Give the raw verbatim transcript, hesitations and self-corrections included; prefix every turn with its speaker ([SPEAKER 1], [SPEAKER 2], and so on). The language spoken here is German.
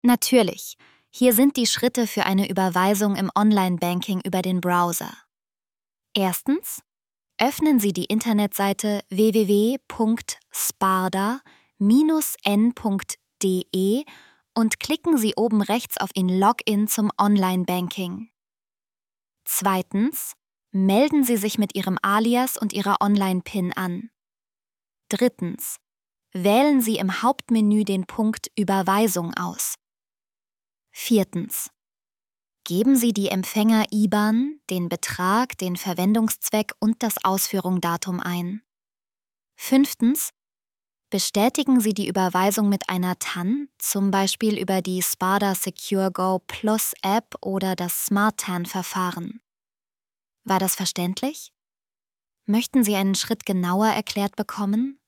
[SPEAKER 1] Natürlich, hier sind die Schritte für eine Überweisung im Online-Banking über den Browser. Erstens, öffnen Sie die Internetseite w w w punkt sparda Bindestrich n punkt d e und klicken Sie oben rechts auf den Login zum Online-Banking. Zweitens, melden Sie sich mit Ihrem Alias und Ihrer Online-PIN an. Drittens, wählen Sie im Hauptmenü den Punkt Überweisung aus. Viertens, geben Sie die Empfänger-I B A N, den Betrag, den Verwendungszweck und das Ausführungsdatum ein. Fünftens, bestätigen Sie die Überweisung mit einer T A N, zum Beispiel über die Sparda Secure Go Plus App oder das Smart T A N-Verfahren. War das verständlich? Möchten Sie einen Schritt genauer erklärt bekommen?